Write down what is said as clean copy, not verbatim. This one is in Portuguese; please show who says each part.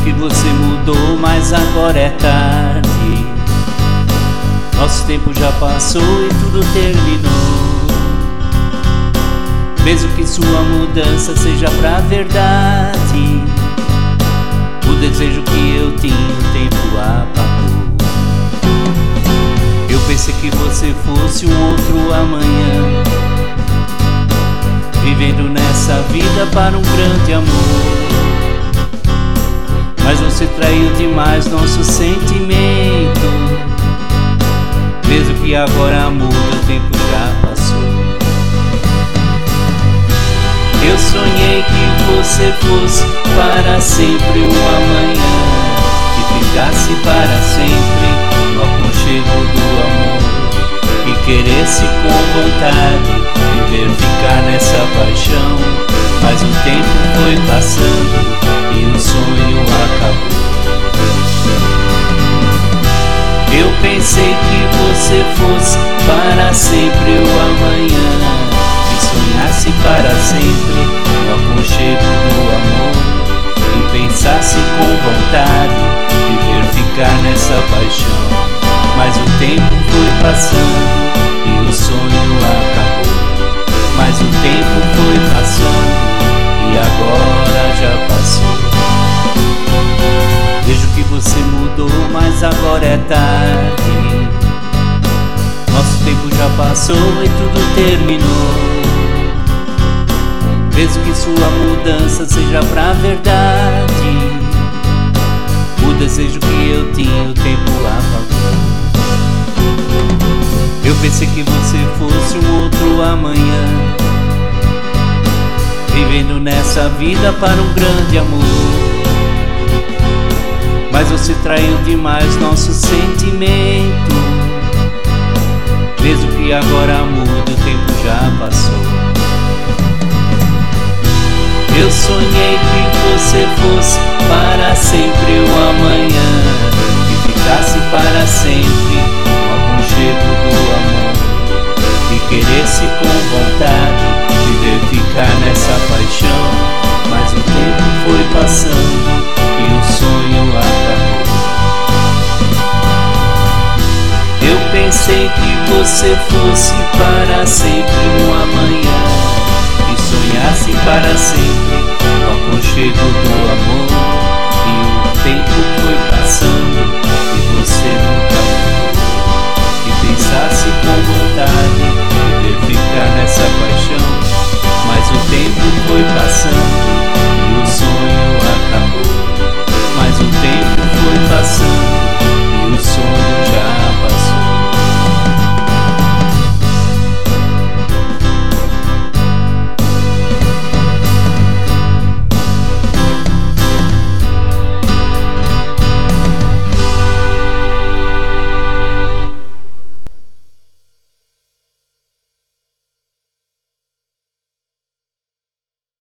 Speaker 1: que você mudou, mas agora é tarde. Nosso tempo já passou e tudo terminou. Mesmo que sua mudança seja pra verdade, o desejo que eu tinha o tempo apagou. Eu pensei que você fosse um outro amanhã, vivendo nessa vida para um grande amor. Mas você traiu demais nosso sentimento. Mesmo que agora muda, o tempo já passou. Eu sonhei que você fosse para sempre um amanhã, que ficasse para sempre no aconchego do amor, e queresse com vontade viver, ficar nessa paixão. Mas o tempo foi passando e o sonho acabou. Eu pensei que você fosse para sempre o amanhã, que sonhasse para sempre no aconchego do amor, e pensasse com vontade viver, ficar nessa paixão. Mas o tempo foi passando e o sonho acabou. Mas o tempo foi passando e agora já passou. Vejo que você mudou, mas agora é tarde. Nosso tempo já passou e tudo terminou. Mesmo que sua mudança seja pra verdade, o desejo que eu tinha o tempo apagou. Eu pensei que você fosse um outro amanhã, vivendo nessa vida para um grande amor. Mas você traiu demais nosso sentimento. Mesmo que agora mude, o tempo já passou. Eu sonhei que você fosse para sempre o amanhã, que ficasse para sempre no aconchego do amor, e queresse com vontade viver, ficar nessa paixão. Mas o tempo foi passando e o sonho acabou. Eu pensei que você fosse para sempre um amanhã, que sonhasse para sempre